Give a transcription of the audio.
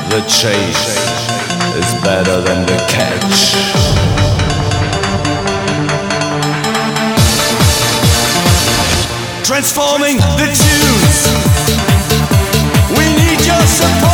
The chase is better than the catch. Transforming the tunes. We need your support.